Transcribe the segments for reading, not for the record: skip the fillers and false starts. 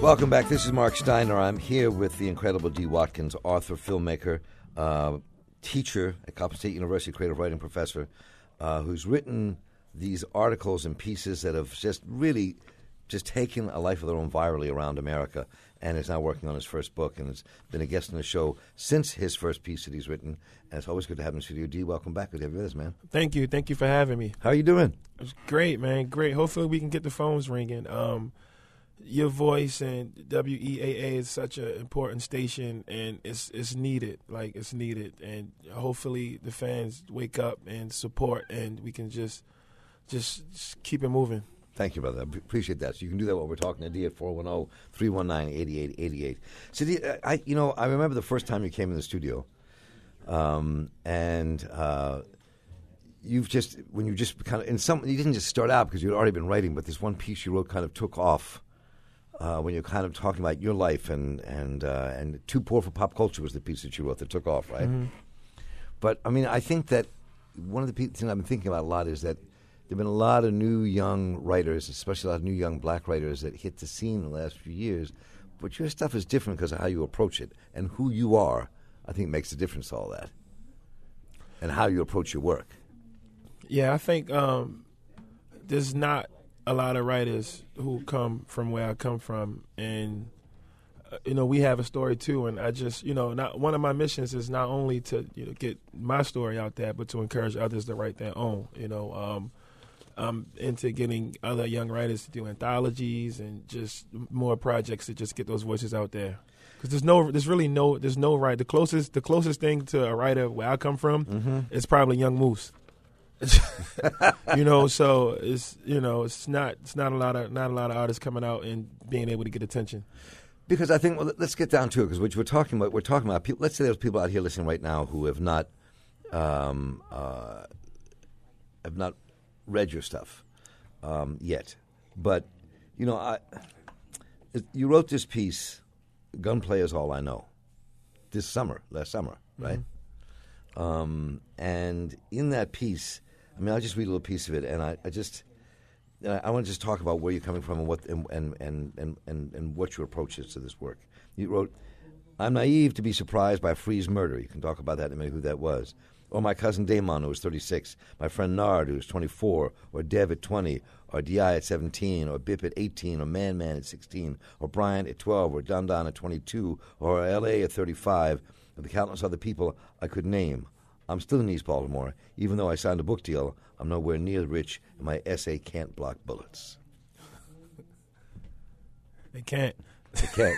Welcome back. This is Mark Steiner. I'm here with the incredible Dee Watkins, author, filmmaker, teacher at Coppin State University, creative writing professor, who's written these articles and pieces that have just really just taken a life of their own virally around America, and is now working on his first book and has been a guest on the show since his first piece that he's written. And it's always good to have him in the studio. Dee, welcome back. Good to have you with us, man. Thank you. Thank you for having me. How are you doing? It's great, man. Great. Hopefully we can get the phones ringing. Your voice and WEAA is such an important station, and it's needed. Like, it's needed. And hopefully the fans wake up and support, and we can just keep it moving. Thank you, brother. I appreciate that. So you can do that while we're talking to Dee at 410-319-8888. So, Dee, I remember the first time you came in the studio, and you didn't just start out because you'd already been writing, but this one piece you wrote kind of took off when you're kind of talking about your life, and Too Poor for Pop Culture was the piece that you wrote that took off, right? Mm-hmm. But, I mean, I think that one of the things I've been thinking about a lot is that there have been a lot of new young writers, especially a lot of new young black writers that hit the scene in the last few years. But your stuff is different because of how you approach it. And who you are, I think, makes a difference to all that. And how you approach your work. Yeah, I think there's not a lot of writers who come from where I come from. And, we have a story, too. And I just, not one of my missions is not only to get my story out there, but to encourage others to write their own, I'm into getting other young writers to do anthologies and just more projects to just get those voices out there. Because there's no right. The closest thing to a writer where I come from is probably Young Moose. So it's not a lot of artists coming out and being able to get attention. Because I think, let's get down to it. Because what we're talking about people. Let's say there's people out here listening right now who have not read your stuff yet, but you wrote this piece, "Gunplay Is All I Know," last summer, right? Mm-hmm. And in that piece, I mean, I'll just read a little piece of it, and I want to just talk about where you're coming from and what and what your approach is to this work. You wrote, "I'm naive to be surprised by Free's murder." You can talk about that in a minute, who that was. Or my cousin Damon, who was 36, my friend Nard, who was 24, or Dev at 20, or D.I. at 17, or Bip at 18, or Man at 16, or Bryant at 12, or Don at 22, or L.A. at 35, or the countless other people I could name. I'm still in East Baltimore. Even though I signed a book deal, I'm nowhere near rich, and my essay can't block bullets. It can't. It can't.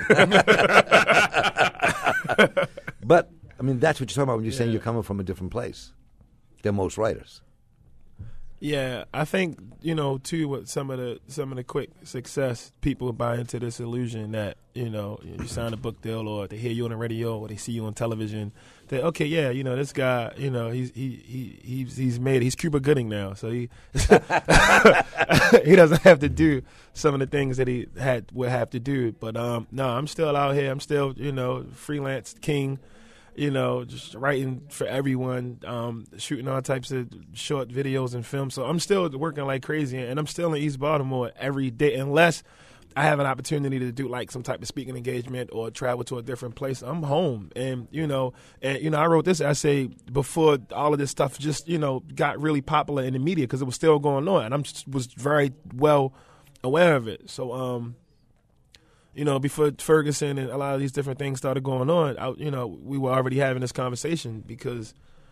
But, I mean, that's what you're talking about when you're saying you're coming from a different place than most writers. Yeah, I think, too, with some of the quick success, people buy into this illusion that, you sign a book deal, or they hear you on the radio, or they see you on television, that, okay, yeah, this guy, he's Cuba Gooding now, so he he doesn't have to do some of the things that he would have to do. But no, I'm still out here. I'm still, freelance king. Just writing for everyone, shooting all types of short videos and films. So I'm still working like crazy, and I'm still in East Baltimore every day, unless I have an opportunity to do like some type of speaking engagement or travel to a different place. I'm home, and I wrote this essay before all of this stuff just got really popular in the media because it was still going on, and I was very well aware of it. So before Ferguson and a lot of these different things started going on, we were already having this conversation because,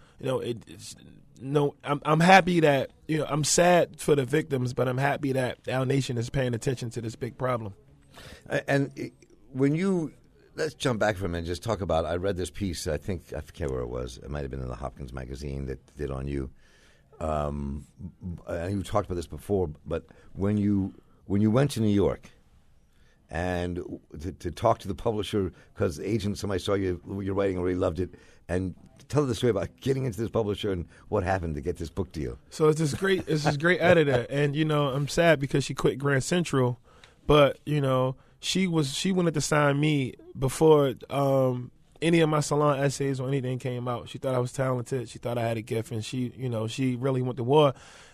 I'm happy that, I'm sad for the victims, but I'm happy that our nation is paying attention to this big problem. And let's jump back for a minute and just talk about, I read this piece, I forget where it was. It might have been in the Hopkins magazine that did on you. And you talked about this before, but when you went to New York, and to talk to the publisher because somebody saw your writing and really loved it, and tell the story about getting into this publisher and what happened to get this book deal. So it's this great editor, and I'm sad because she quit Grand Central, but she wanted to sign me before any of my salon essays or anything came out. She thought I was talented. She thought I had a gift, and she really went to war.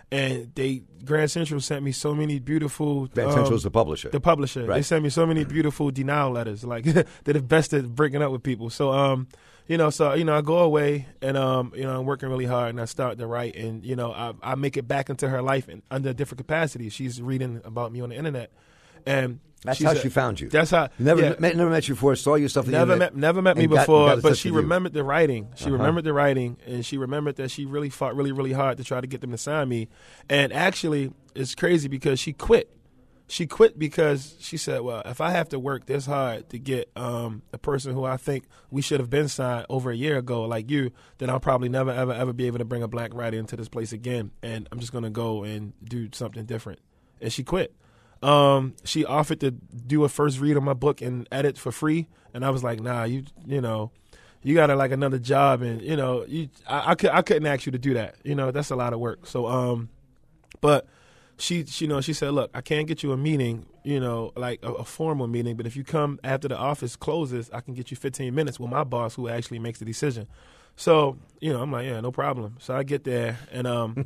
And Grand Central sent me so many beautiful. Grand Central's the publisher. The publisher. Right. They sent me so many beautiful denial letters. Like they're the best at breaking up with people. So I go away and I'm working really hard and I start to write and I make it back into her life and under different capacities. She's reading about me on the internet, and that's how she found you. That's how. Never met you before. Saw your stuff. Never met me before. But she remembered the writing. She remembered the writing, and she remembered that she really fought really, really hard to try to get them to sign me. And actually, it's crazy because she quit. She quit because she said, "Well, if I have to work this hard to get a person who I think we should have been signed over a year ago, like you, then I'll probably never, ever, ever be able to bring a black writer into this place again. And I'm just gonna go and do something different." And she quit. She offered to do a first read of my book and edit for free, and I was like, "Nah, you got like another job, and I couldn't ask you to do that. That's a lot of work." So, but she said, "Look, I can't get you a meeting, like a formal meeting, but if you come after the office closes, I can get you 15 minutes with my boss, who actually makes the decision." So, I'm like, "Yeah, no problem." So I get there, and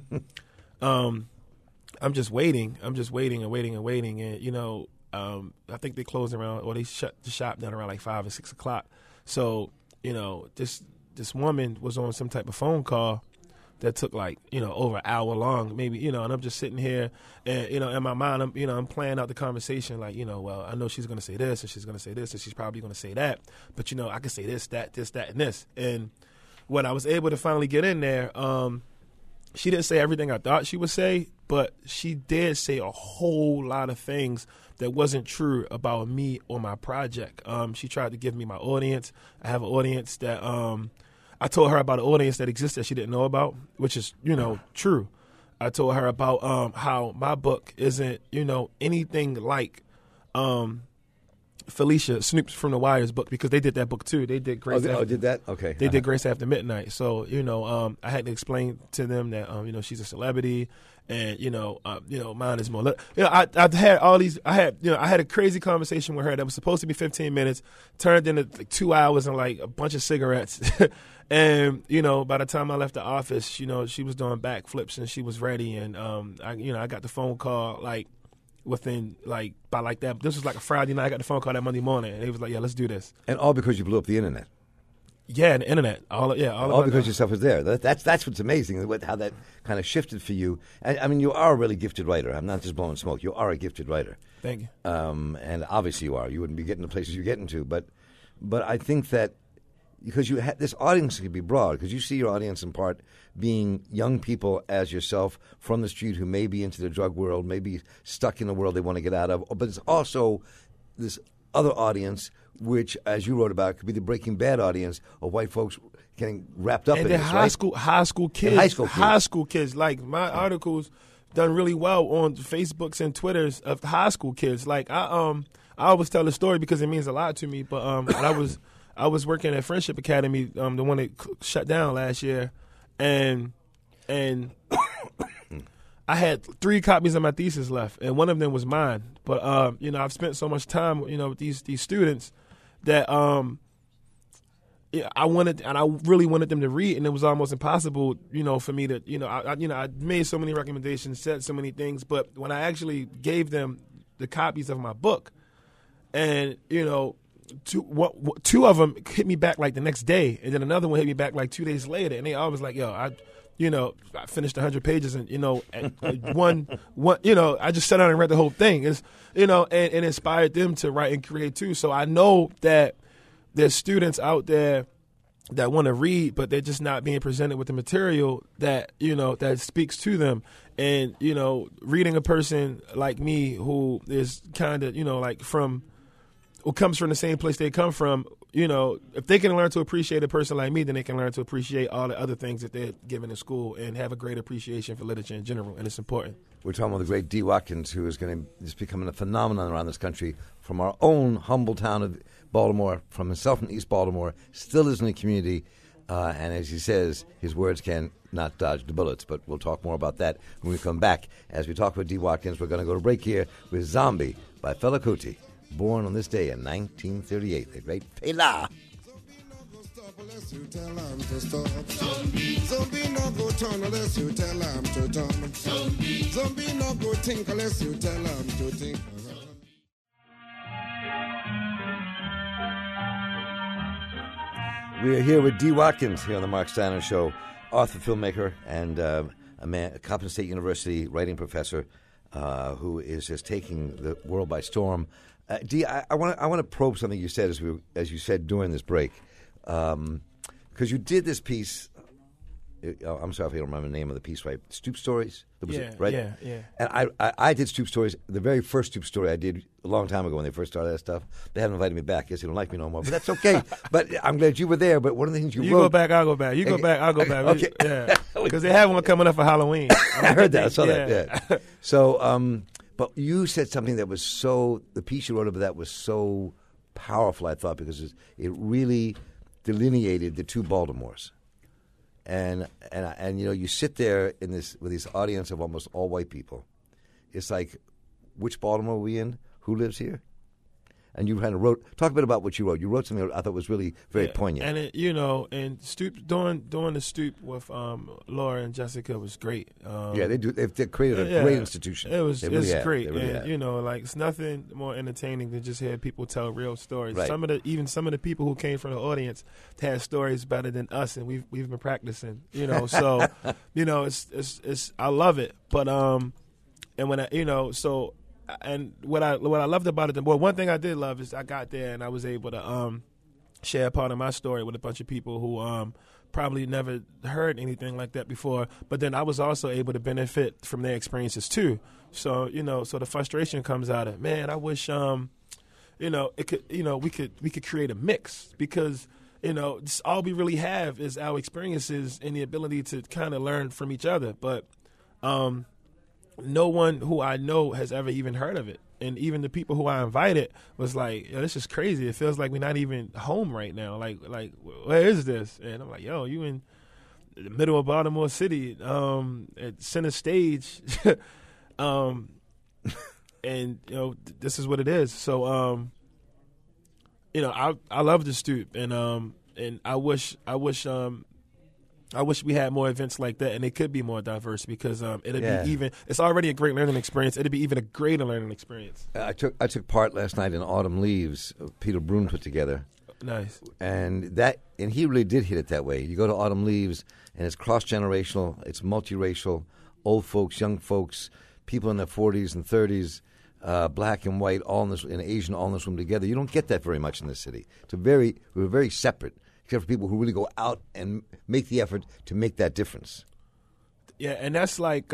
I'm just waiting. I'm just waiting and waiting and waiting. And, I think they closed around, or they shut the shop down around like 5 or 6 o'clock. So, this woman was on some type of phone call that took like, over an hour long, maybe, and I'm just sitting here and, in my mind, I'm playing out the conversation like, well, I know she's going to say this and she's going to say this and she's probably going to say that. But, I can say this, that, and this. And when I was able to finally get in there, she didn't say everything I thought she would say, but she did say a whole lot of things that wasn't true about me or my project. She tried to give me my audience. I have an audience that I told her about an audience that exists that she didn't know about, which is, true. I told her about how my book isn't, anything like Felicia Snoops from the Wire's book, because they did that book too. They did Grace. Did that? Okay. They did Grace After Midnight. So I had to explain to them that she's a celebrity, and mine is more. I had all these. I had a crazy conversation with her that was supposed to be 15 minutes, turned into like 2 hours and like a bunch of cigarettes. And by the time I left the office, she was doing backflips and she was ready. And I got the phone call like within by that. This was like a Friday night. I got the phone call that Monday morning, and he was like, "Yeah, let's do this." And all because you blew up the internet. Yeah, the internet. All because your stuff was there. That's what's amazing. How that kind of shifted for you. I mean, you are a really gifted writer. I'm not just blowing smoke. You are a gifted writer. Thank you. And obviously you are. You wouldn't be getting the places you're getting to. But I think that because this audience could be broad, because you see your audience in part being young people as yourself from the street who may be into the drug world, may be stuck in a world they want to get out of. But it's also this other audience, which, as you wrote about, could be the Breaking Bad audience of white folks getting wrapped up in this, high school kids. And high school kids. Like, my articles done really well on Facebooks and Twitters of high school kids. Like, I always tell the story because it means a lot to me. But I was working at Friendship Academy, the one that shut down last year, and I had 3 copies of my thesis left, and one of them was mine. But I've spent so much time, with these students that I really wanted them to read, and it was almost impossible, for me to, I made so many recommendations, said so many things, but when I actually gave them the copies of my book, and two of them hit me back like the next day, and then another one hit me back like 2 days later, and they always like, "Yo, I finished 100 pages, and one, I just sat down and read the whole thing." It's and inspired them to write and create too. So I know that there's students out there that want to read, but they're just not being presented with the material that that speaks to them. And reading a person like me who is kind of who comes from the same place they come from, if they can learn to appreciate a person like me, then they can learn to appreciate all the other things that they're given in school and have a great appreciation for literature in general, and it's important. We're talking about the great Dee Watkins, who is becoming a phenomenon around this country, from our own humble town of Baltimore, from himself in East Baltimore, still is in the community, and as he says, his words can not dodge the bullets, but we'll talk more about that when we come back. As we talk about Dee Watkins, we're going to go to break here with Zombie by Fela Kuti. Born on this day in 1938, the great Fela. Unless you tell him to stop. Zombie no go turn unless you tell him to turn. Zombie no go think unless you tell him to think. We are here with Dee Watkins here on the Mark Steiner Show, author, filmmaker, and a Coppin State University writing professor who is just taking the world by storm. Dee, I want to probe something you said as you said during this break, because you did this piece. I'm sorry if I don't remember the name of the piece, right? Stoop Stories? Right? Yeah. And I did Stoop Stories. The very first Stoop Story I did a long time ago when they first started that stuff. They haven't invited me back. I guess they don't like me no more. But that's okay. But I'm glad you were there. But one of the things you wrote... You go back, I'll go back. You go back, I'll go back. Okay. Yeah. Because they have one coming up for Halloween. I heard that. I saw that. Yeah. So, but you said something that was so... The piece you wrote about that was so powerful, I thought, because it really delineated the two Baltimores. And you know, you sit there with this audience of almost all white people. It's like, which Baltimore are we in? Who lives here? And you kind of talk a bit about what you wrote. You wrote something I thought was really very poignant. And and Stoop doing the Stoop with Laura and Jessica was great. They've created a great institution. It's great. Really and you know, like it's nothing more entertaining than just hear people tell real stories. Right. Some of the people who came from the audience had stories better than us, and we've been practicing. You know, so you know, it's I love it. But and when and what I loved about it, well, one thing I did love is I got there and I was able to share part of my story with a bunch of people who probably never heard anything like that before. But then I was also able to benefit from their experiences too. So so the frustration comes out of, man, I wish it could we could create a mix, because just all we really have is our experiences and the ability to kind of learn from each other. But no one who I know has ever even heard of it. And even the people who I invited was like, yo, this is crazy. It feels like we're not even home right now. Like where is this? And I'm like, yo, you in the middle of Baltimore City, at center stage. And, this is what it is. So, I love the Stoop. And I wish we had more events like that, and they could be more diverse, because it's already a great learning experience. It'd be even a greater learning experience. I took part last night in Autumn Leaves, Peter Brun put together. Nice. And he really did hit it that way. You go to Autumn Leaves, and it's cross-generational, it's multiracial, old folks, young folks, people in their 40s and 30s, black and white, and Asian all in this room together. You don't get that very much in this city. We're very separate, except for people who really go out and make the effort to make that difference. Yeah, and that's like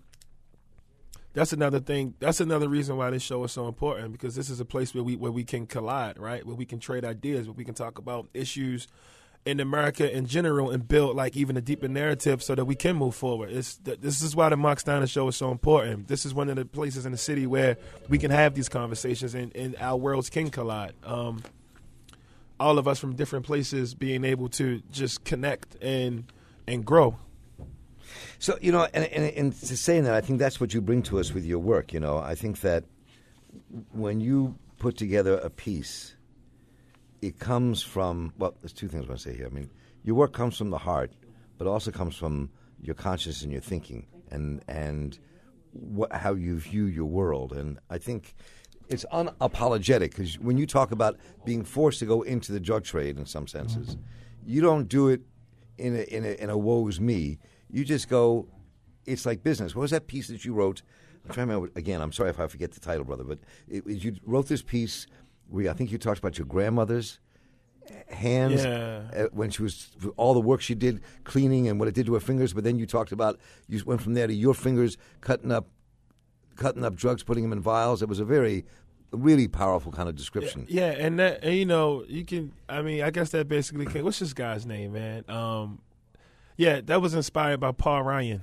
that's another thing. That's another reason why this show is so important, because this is a place where we can collide, right? Where we can trade ideas, where we can talk about issues in America in general and build like even a deeper narrative so that we can move forward. This is why the Mark Steiner Show is so important. This is one of the places in the city where we can have these conversations and our worlds can collide. All of us from different places being able to just connect and grow. So, and to saying that, I think that's what you bring to us with your work. I think that when you put together a piece, it comes from, well, there's two things I want to say here. I mean, your work comes from the heart, but also comes from your consciousness and your thinking and how you view your world. And I think it's unapologetic, because when you talk about being forced to go into the drug trade in some senses, you don't do it in a woe's me. You just go, it's like business. What was that piece that you wrote? I'm trying to remember, again, I'm sorry if I forget the title, brother, but you wrote this piece where I think you talked about your grandmother's hands when she was, all the work she did cleaning and what it did to her fingers, but then you talked about, you went from there to your fingers cutting up drugs, putting them in vials. It was a really powerful kind of description. Yeah, and that, and you can, I guess that basically came, what's this guy's name, man? Yeah, that was inspired by Paul Ryan.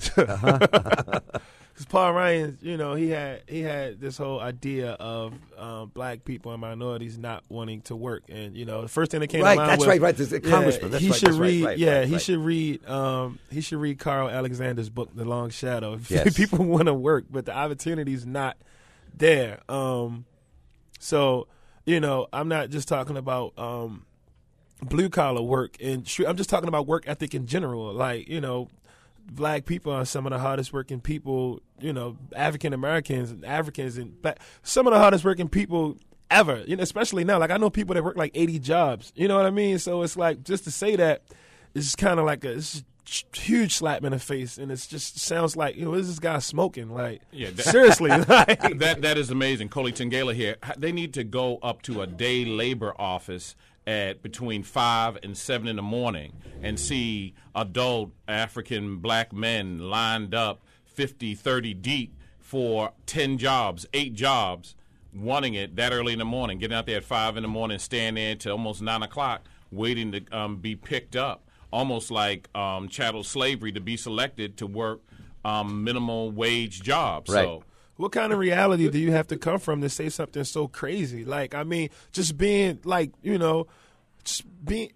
Because Paul Ryan, he had this whole idea of black people and minorities not wanting to work, and the first thing that came to mind was, right. There's a congressman. He should read Carl Alexander's book, The Long Shadow. Yes. People want to work, but the opportunity's not there. So I'm not just talking about blue collar work, and I'm just talking about work ethic in general. Like, black people are some of the hardest working people. African Americans and Africans and black, some of the hardest working people ever. Especially now. Like, I know people that work like 80 jobs. You know what I mean? So it's like, just to say that, it's kind of like it's huge slap in the face, and it just sounds like, what is this guy smoking? Like, seriously. Like, that is amazing. Coley Tangela here. They need to go up to a day labor office at between 5 and 7 in the morning and see adult African black men lined up 50, 30 deep for 10 jobs, 8 jobs, wanting it that early in the morning, getting out there at 5 in the morning, staying there till almost 9 o'clock, waiting to be picked up. Almost like chattel slavery, to be selected to work minimum wage jobs. Right. So, what kind of reality do you have to come from to say something so crazy? Like, I mean, just being like, just being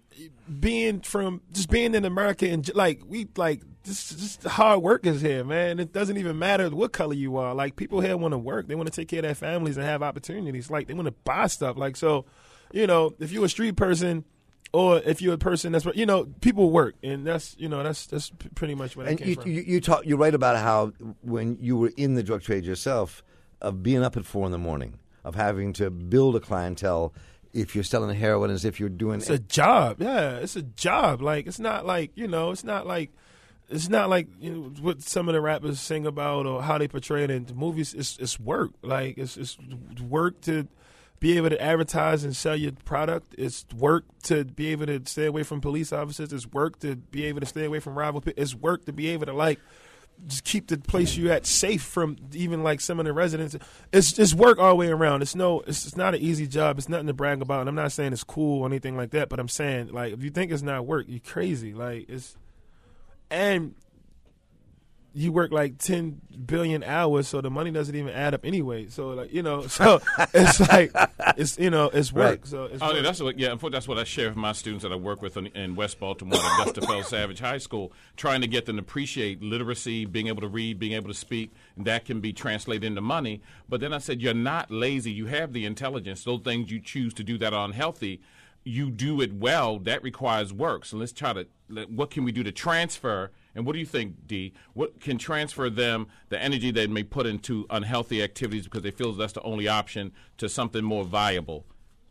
in America, and like, we like just hard workers here, man. It doesn't even matter what color you are. Like, people here want to work, they want to take care of their families and have opportunities. Like, they want to buy stuff. Like, so, if you're a street person, or if you're a person that's, people work, and that's pretty much what I came from. You're right about how when you were in the drug trade yourself, of being up at 4 in the morning, of having to build a clientele. If you're selling heroin, as if you're doing, it's a job. Yeah, it's a job. Like, it's not like it's not like what some of the rappers sing about or how they portray it in the movies. It's work. Like, it's work to be able to advertise and sell your product. It's work to be able to stay away from police officers. It's work to be able to stay away from rival people. It's work to be able to, like, just keep the place you're at safe from even, like, some of the residents. It's work all the way around. It's not an easy job. It's nothing to brag about. And I'm not saying it's cool or anything like that, but I'm saying, like, if you think it's not work, you're crazy. Like, and you work like 10 billion hours, so the money doesn't even add up anyway. So, like, so it's like, it's work. Right. So it's yeah, work. that's what I share with my students that I work with in West Baltimore at Augusta Fells Savage High School, trying to get them to appreciate literacy, being able to read, being able to speak. That can be translated into money. But then I said, you're not lazy. You have the intelligence. Those things you choose to do that are unhealthy, you do it well. That requires work. So let's try to, what can we do to transfer? And what do you think, Dee? What can transfer them the energy they may put into unhealthy activities because they feel that's the only option, to something more viable?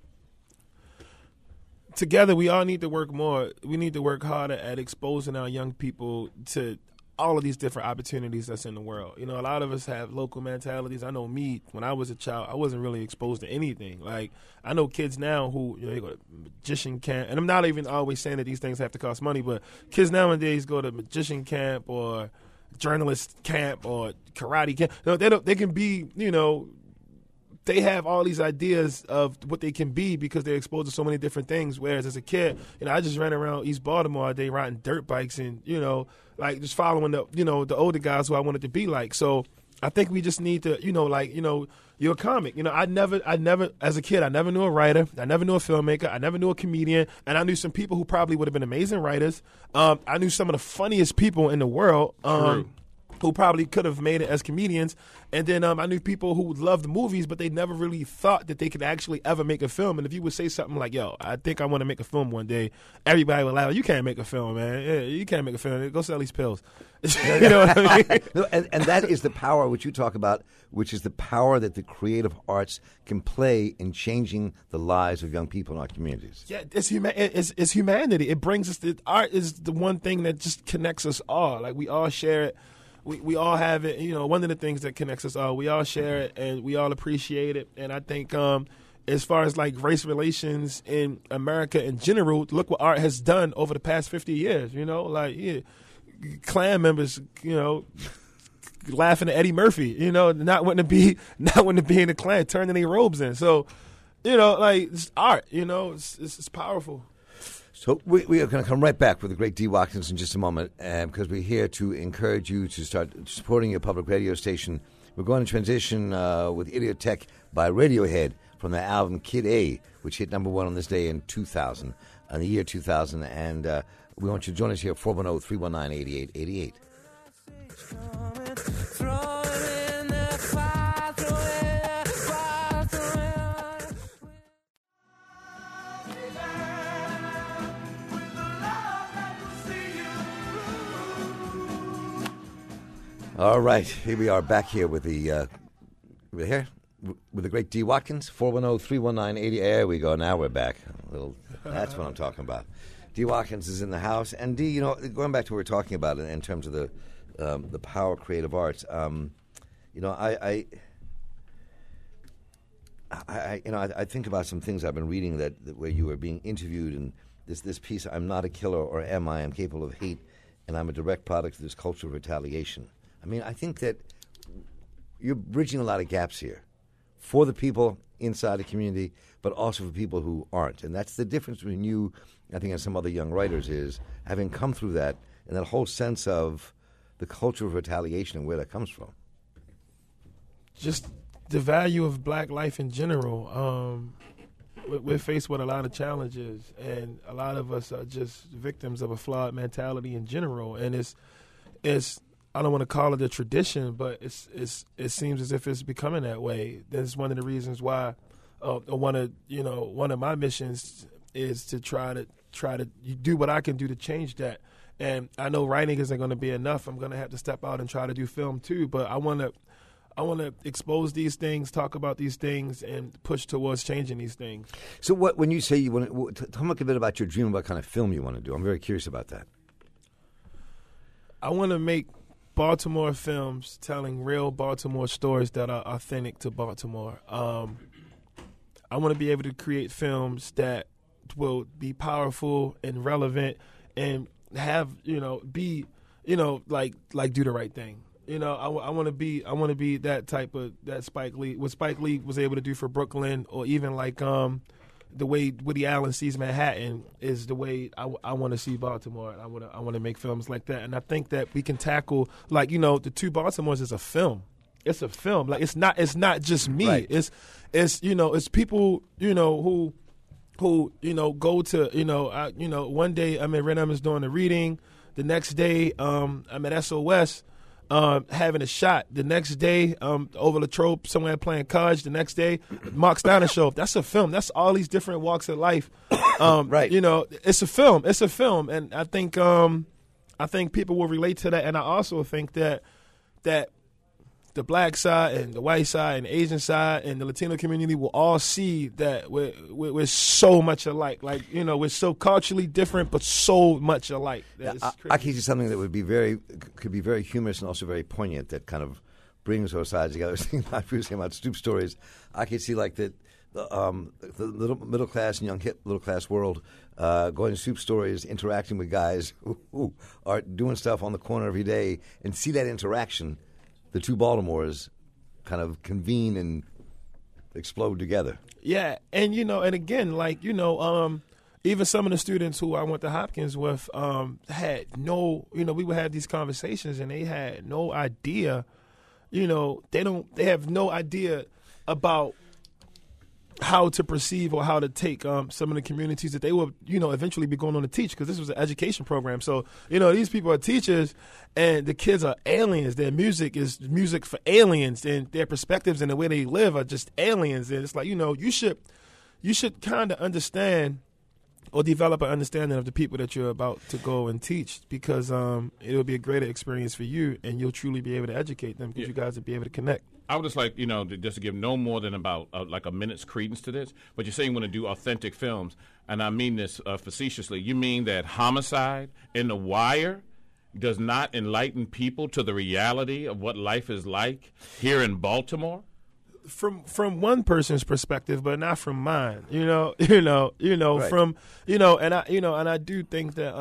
Together, we all need to work more. We need to work harder at exposing our young people to all of these different opportunities that's in the world. A lot of us have local mentalities. I know me, when I was a child, I wasn't really exposed to anything. Like, I know kids now who, they go to magician camp, and I'm not even always saying that these things have to cost money, but kids nowadays go to magician camp or journalist camp or karate camp. They can be, they have all these ideas of what they can be because they're exposed to so many different things. Whereas as a kid, I just ran around East Baltimore all day riding dirt bikes and, like, just following the older guys who I wanted to be like. So I think we just need to, you're a comic. I never, as a kid, I never knew a writer. I never knew a filmmaker. I never knew a comedian. And I knew some people who probably would have been amazing writers. I knew some of the funniest people in the world. Who probably could have made it as comedians. And then I knew people who loved movies, but they never really thought that they could actually ever make a film. And if you would say something like, yo, I think I want to make a film one day, everybody would laugh. You can't make a film, man. Yeah, you can't make a film. Go sell these pills. You know what I mean? No, and that is the power which you talk about, which is the power that the creative arts can play in changing the lives of young people in our communities. Yeah, it's humanity. It brings us, art is the one thing that just connects us all. Like, we all share it. We all have it. One of the things that connects us all, we all share it and we all appreciate it. And I think as far as, like, race relations in America in general, look what art has done over the past 50 years. Klan members, laughing at Eddie Murphy, not wanting to be in the Klan, turning their robes in. So, like, it's art, it's powerful. So we are going to come right back with the great Dee Watkins in just a moment, because we're here to encourage you to start supporting your public radio station. We're going to transition with Idiotech by Radiohead from their album Kid A, which hit number 1 on this day in 2000, in the year 2000. And we want you to join us here at 410-319-8888. All right, here we are back here with the with the great D. Watkins, 410-319-80. There we go. Now we're back. That's what I'm talking about. D. Watkins is in the house, and D, going back to what we were talking about in terms of the power of creative arts. I think about some things I've been reading that where you were being interviewed, and this piece, I'm not a killer, or am I? I'm capable of hate, and I'm a direct product of this culture of retaliation. I mean, I think that you're bridging a lot of gaps here for the people inside the community, but also for people who aren't. And that's the difference between you, I think, and some other young writers, is having come through that and that whole sense of the culture of retaliation and where that comes from. Just the value of black life in general. We're faced with a lot of challenges, and a lot of us are just victims of a flawed mentality in general. And it's I don't want to call it a tradition, but it seems as if it's becoming that way. That's one of the reasons why one of my missions is to try to do what I can do to change that. And I know writing isn't going to be enough. I'm going to have to step out and try to do film too. But I want to expose these things, talk about these things, and push towards changing these things. So when you say you want to, tell me a bit about your dream, about kind of film you want to do. I'm very curious about that. I want to make Baltimore films telling real Baltimore stories that are authentic to Baltimore. I want to be able to create films that will be powerful and relevant and have, be, like do the right thing. I want to be that type of, that Spike Lee, what Spike Lee was able to do for Brooklyn, or even like the way Woody Allen sees Manhattan is the way I want to see Baltimore. I want to make films like that, and I think that we can tackle, like, the Two Baltimores is a film. It's a film. Like, it's not just me. Right. It's people who go to one day I'm in Renham is doing a reading, the next day I'm at SOS. Having a shot. The next day, over Latrobe, somewhere playing cards. The next day, Mark Steiner show. That's a film. That's all these different walks of life. Right. It's a film. It's a film, and I think people will relate to that. And I also think that the black side and the white side and the Asian side and the Latino community will all see that we're so much alike. Like, we're so culturally different, but so much alike. I can see something that could be very humorous and also very poignant, that kind of brings those sides together. I was thinking about Stoop Stories. I could see like the little middle class and young hip middle class world going to Stoop Stories, interacting with guys who are doing stuff on the corner every day, and see that interaction. The two Baltimores kind of convene and explode together. Yeah, and and again, like even some of the students who I went to Hopkins with had no, we would have these conversations and they had no idea, they have no idea about how to perceive or how to take some of the communities that they will, eventually be going on to teach, because this was an education program. So, these people are teachers and the kids are aliens. Their music is music for aliens, and their perspectives and the way they live are just aliens. And it's like, you should kind of understand or develop an understanding of the people that you're about to go and teach, because it'll be a greater experience for you, and you'll truly be able to educate them, because you guys will be able to connect. I would just like, just to give no more than about like a minute's credence to this, but you're saying you want to do authentic films, and I mean this facetiously. You mean that Homicide and The Wire does not enlighten people to the reality of what life is like here in Baltimore? From one person's perspective, but not from mine. Right. From and I do think that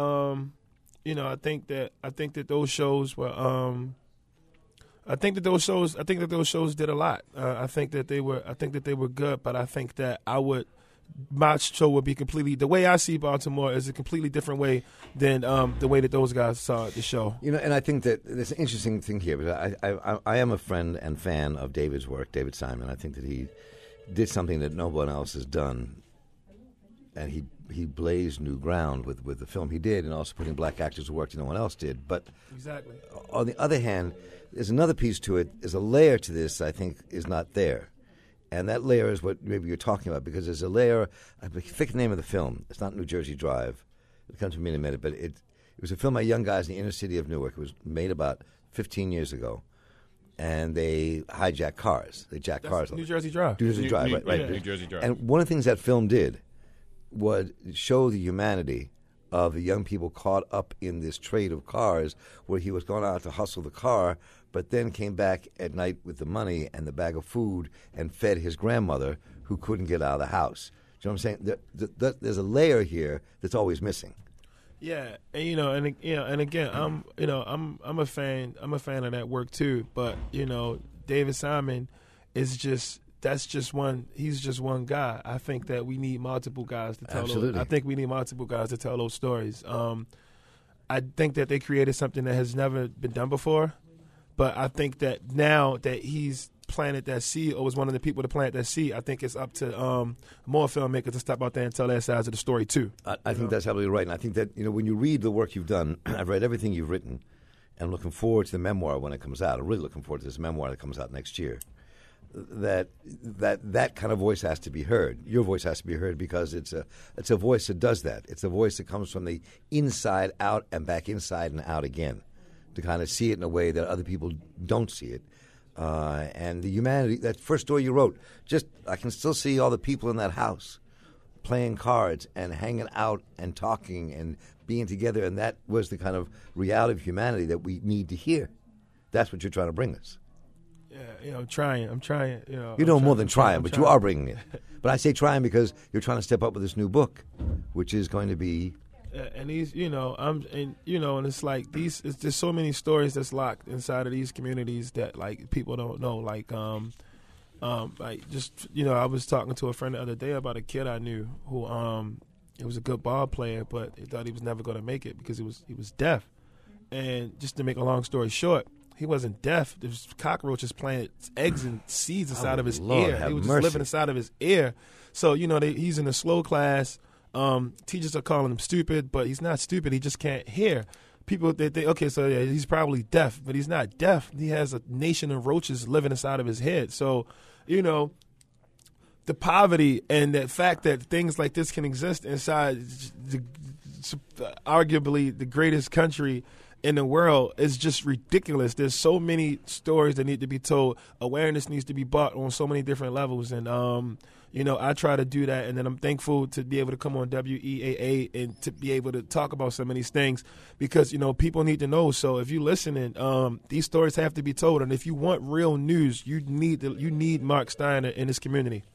I think that those shows were I think that those shows did a lot. I think that they were good, but I think that my show would be completely, the way I see Baltimore is a completely different way than the way that those guys saw the show. And I think that there's an interesting thing here, because I am a friend and fan of David's work, David Simon. I think that he did something that no one else has done, and he blazed new ground with the film he did, and also putting black actors to work that no one else did. But exactly. On the other hand, there's another piece to it. There's a layer to this I think is not there. And that layer is what maybe you're talking about, because there's a layer. I forget the name of the film. It's not New Jersey Drive. It'll come to me in a minute. But it was a film by young guys in the inner city of Newark. It was made about 15 years ago. and they hijack cars. They jack cars. New Jersey Drive. New Jersey Drive, right. New Jersey Drive. And one of the things that film did was show the humanity of the young people caught up in this trade of cars, where he was going out to hustle the car, but then came back at night with the money and the bag of food and fed his grandmother, who couldn't get out of the house. Do you know what I'm saying? There's a layer here that's always missing. Yeah, and again, I'm a fan of that work too. But David Simon is that's just one. He's just one guy. I think that we need multiple guys to tell. Absolutely. I think we need multiple guys to tell those stories. I think that they created something that has never been done before. But I think that now that he's planted that seed, or was one of the people to plant that seed, I think it's up to more filmmakers to step out there and tell their sides of the story too. I think that's absolutely right. And I think that when you read the work you've done, I've read everything you've written, and I'm looking forward to the memoir when it comes out. I'm really looking forward to this memoir that comes out next year. That kind of voice has to be heard. Your voice has to be heard, because it's a voice that does that. It's a voice that comes from the inside out and back inside and out again, to kind of see it in a way that other people don't see it. And the humanity, that first story you wrote, I can still see all the people in that house playing cards and hanging out and talking and being together, and that was the kind of reality of humanity that we need to hear. That's what you're trying to bring us. Yeah, I'm trying. More than trying, but you are bringing it. But I say trying because you're trying to step up with this new book, which is going to be... and these, and it's like there's so many stories that's locked inside of these communities that like people don't know. I was talking to a friend the other day about a kid I knew who he was a good ball player, but he thought he was never going to make it because he was deaf. And just to make a long story short, he wasn't deaf. There was cockroaches planted eggs and seeds inside of his ear. He was just living inside of his ear. So he's in a slow class. Teachers are calling him stupid, but he's not stupid. He just can't hear. People, they think, okay, so yeah, he's probably deaf, but he's not deaf. He has a nation of roaches living inside of his head. So, the poverty and the fact that things like this can exist inside arguably the greatest country in the world is just ridiculous. There's so many stories that need to be told. Awareness needs to be brought on so many different levels. And, I try to do that. And then I'm thankful to be able to come on WEAA and to be able to talk about some of these things because, people need to know. So if you're listening, these stories have to be told. And if you want real news, you need Mark Steiner in this community.